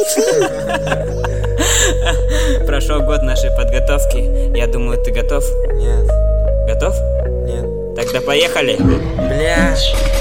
Прошел год нашей подготовки. Я думаю, ты готов? Нет. Готов? Нет. Тогда поехали. Бля.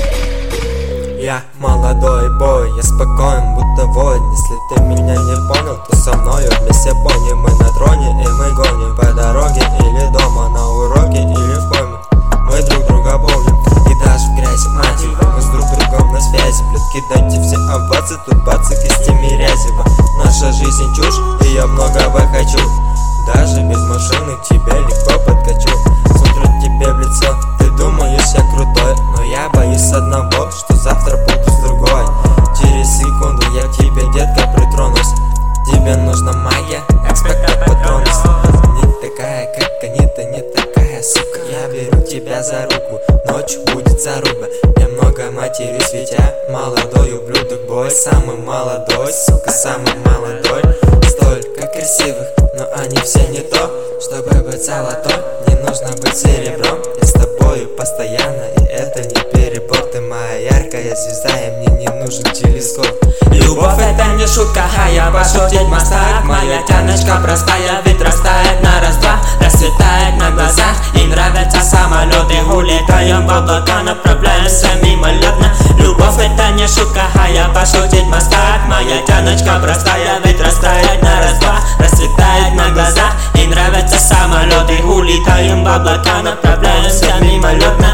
Я молодой бой, я спокоен, будто воин. Если ты меня не понял, то со мною вместе пони. Мы на троне и мы гоним по дороге или дома, на уроке или в коме. Мы друг друга помним, и даже в грязи, мать его, мы с друг другом на связи. Блядь, кидайте все овации, тут бацик из Тимирязева. Наша жизнь чушь, и я многого хочу. Даже без машины к тебе легко подкачу. Смотрю тебе в лицо, ты думаешь я крутой, но я боюсь одного, что завтра буду с другой. Через секунду я к тебе, детка, притронусь. Тебе нужна магия, как спектакль Патронус. Не такая, как они, ты не такая, сука. Я беру тебя за руку, ночью будет заруба. Я много матерюсь, ведь я молодой ублюдок, бой. Самый молодой, сука, самый молодой. Столько красивых, но они все не то. Чтобы быть золотой, не нужно быть серебром. Я с тобою постоянно, и это не перебор. Ты моя яркая звезда, и мне не нужен телескоп. Любовь это не шутка, а я пошутить мастак. Моя тяночка простая, ведь растает на раз-два. Расцветает на глазах, и нравятся самолеты. Улетаем в облака, направляемся мимолетно. Любовь это не шутка, а я пошутить мастак. Моя тяночка простая, ведь растает на раз-два. Расцветает на глазах, и нравятся самолеты. Улетаем в облака, направляемся мимолетно.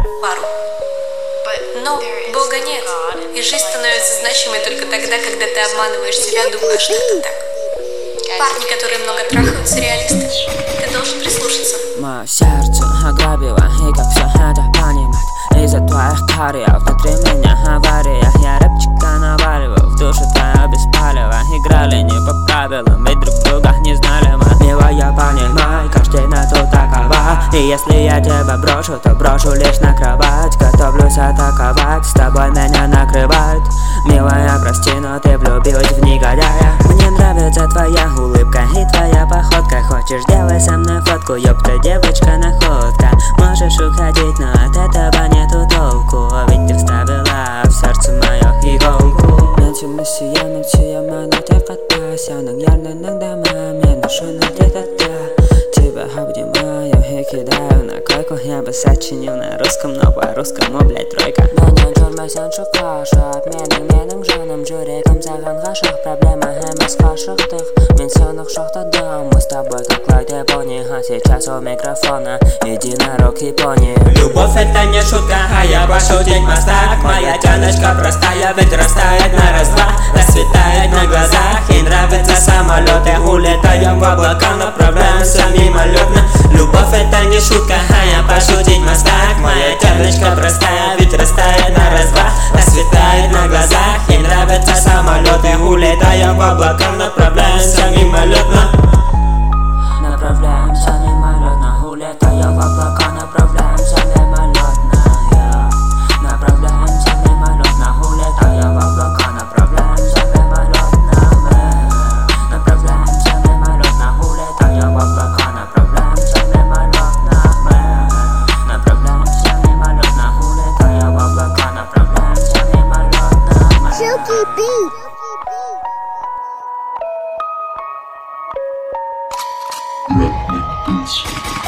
Но Бога нет, и жизнь становится значимой только тогда, когда ты обманываешь себя, думая, что это так. Парни, которые много трахаются, реалисты. Ты должен прислушаться. Мое сердце ограбило, и как все это понимать? Из-за твоих карьер внутри меня авария. Я рэпчика наваливал, в душу твою беспалево. Играли не по правилам, ведь друг друга не знали мы. Милая, понимай, картина тут такова. И если я тебя брошу, то брошу лишь на кровать. Готовлюсь атаковать, с тобой меня накрывает. Милая, прости, но ты влюбилась в негодяя. Мне нравится твоя улыбка и твоя походка. Хочешь, делай со мной фотку, ёпта, девочка, находка. Можешь уходить, но от этого нету толку. Ведь ты вставила в сердце мое иголку. Менчимный сиянный чья-то katpaasяның ярнының дама. Мен душой где-то тебя обнимаю и кидаю на койку. Я бы сочинил на русском, но по-русскому, блять, тройка. Меня жүрмәсән шықашып, менің жаным жүрегім саған ғашық. Проблема емес ғашықтық, мен сені құшақтадым. Мы с тобой как Клайд и Бонни, а сейчас у микрофона единорог и пони. Любовь это не шутка, а я пошутить мастак. Моя тяночка простая, ведь растает на раз-два. Расцветает на глазах, и нравятся самолеты. Улетаем в облака, направляемся мимолетно. Любовь это не шутка, а я пошутить мастак. Моя тяночка простая, ведь растает на раз-два. Расцветает на глазах, и нравятся самолеты. Улетаем в облака, направляемся мимолетно. Направляемся мимолетно, улетаем в облака, направляемся мимолетно. Направляемся мимолетно, улетаем в облака, направляемся мимолетно. Направляемся мимолетно, улетаем в облака, направляемся мимолетно. Направляемся мимолетно, улетаем в облака, направляемся мимолетно. Silky beat. Red Beats.